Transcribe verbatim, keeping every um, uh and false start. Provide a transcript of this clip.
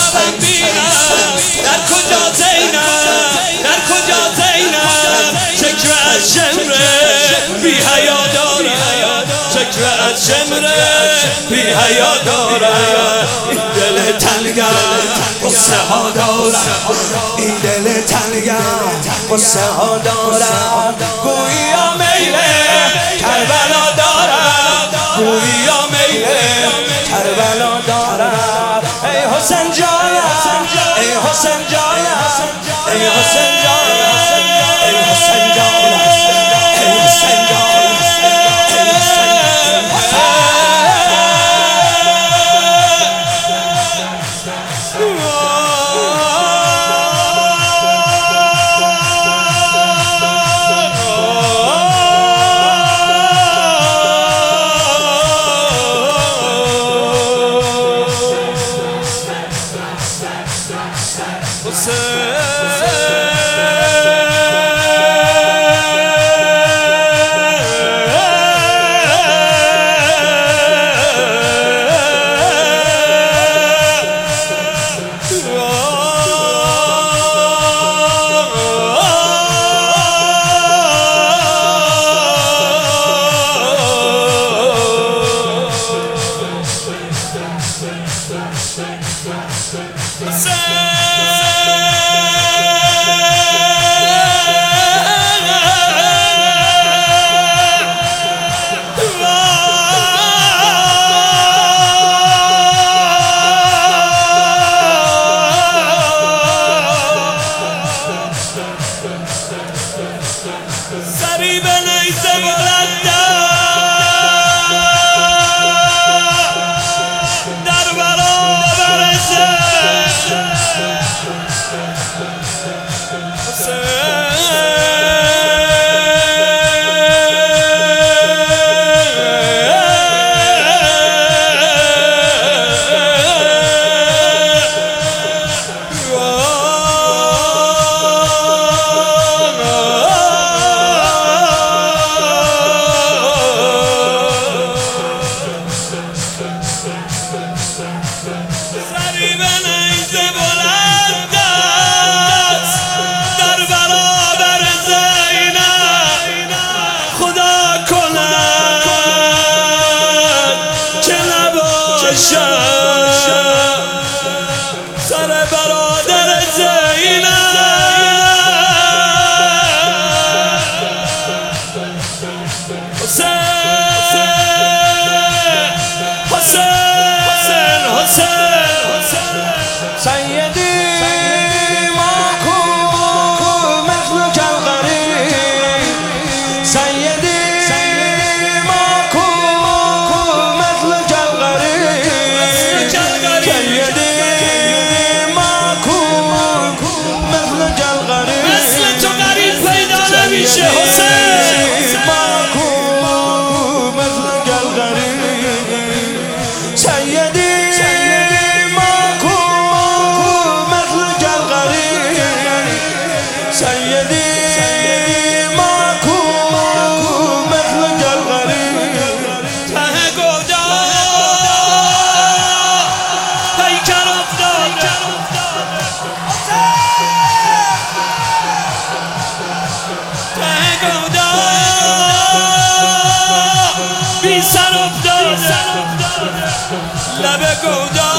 شبم بینم در کجا زینم در کجا زینم شکوه از شمره بی حیا دارم شکوه از شمره بی حیا دارم این دل تنگم قصه ها دارم این دل تنگم قصه ها دارم گویا میله کربلا دارم گویا میله کربلا دارم ای حسین جانم ای حسین جانم ای حسین جانم ای حسین جانم ای حسین جانم سری به نیزه بلندم در برابر سر برادر زینب حسین حسین حسین سیدی ماکو مثل الغریب سیدی ماکو مثل الغریب مثل تو غریب پیدا نمیشه حسین ماکو مثل الغریب سیدی ماکو مثل الغریب سیدی ماکو مثل الغریب ته گودا پیکر افتاد بی سر افتاده لب گودا